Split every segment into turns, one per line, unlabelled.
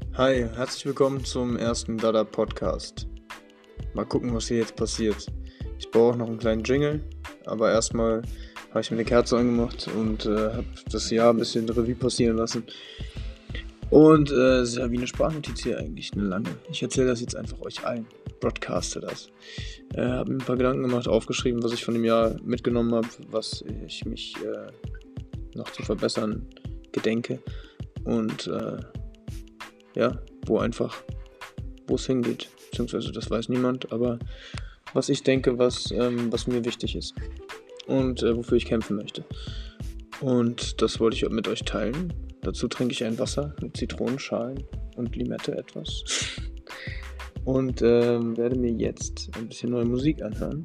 Hi, herzlich willkommen zum ersten Dada Podcast. Mal gucken, was hier jetzt passiert. Ich brauche noch einen kleinen Jingle, aber erstmal habe ich mir eine Kerze angemacht und habe das Jahr ein bisschen Revue passieren lassen. Und es ist ja wie eine Sprachnotiz hier eigentlich, eine lange. Ich erzähle das jetzt einfach euch allen, broadcaste das. Habe mir ein paar Gedanken gemacht, aufgeschrieben, was ich von dem Jahr mitgenommen habe, was ich mich noch zu verbessern gedenke und wo es hingeht, beziehungsweise das weiß niemand, aber was ich denke, was mir wichtig ist und wofür ich kämpfen möchte. Und das wollte ich mit euch teilen. Dazu trinke ich ein Wasser mit Zitronenschalen und Limette etwas und werde mir jetzt ein bisschen neue Musik anhören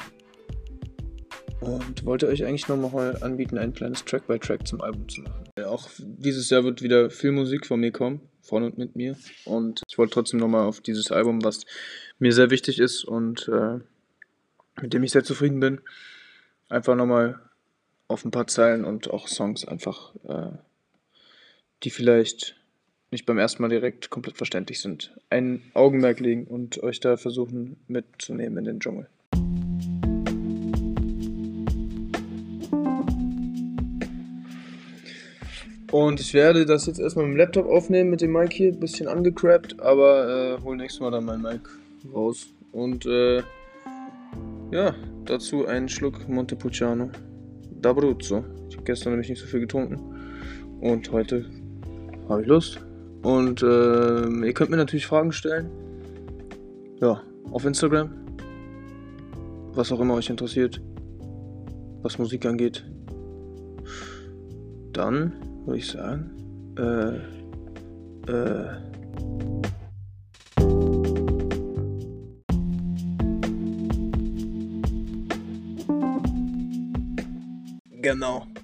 und wollte euch eigentlich nochmal anbieten, ein kleines Track-by-Track zum Album zu machen. Auch dieses Jahr wird wieder viel Musik von mir kommen, von und mit mir, und ich wollte trotzdem nochmal auf dieses Album, was mir sehr wichtig ist und mit dem ich sehr zufrieden bin, einfach nochmal auf ein paar Zeilen und auch Songs einfach, die vielleicht nicht beim ersten Mal direkt komplett verständlich sind, ein Augenmerk legen und euch da versuchen mitzunehmen in den Dschungel. Und ich werde das jetzt erstmal mit dem Laptop aufnehmen, mit dem Mic hier, ein bisschen angecrappt, aber hol nächstes Mal dann mein Mic raus. Und dazu einen Schluck Montepulciano d'Abruzzo. Ich habe gestern nämlich nicht so viel getrunken und heute habe ich Lust. Und ihr könnt mir natürlich Fragen stellen. Ja, auf Instagram. Was auch immer euch interessiert, was Musik angeht. Dann würde ich sagen, genau.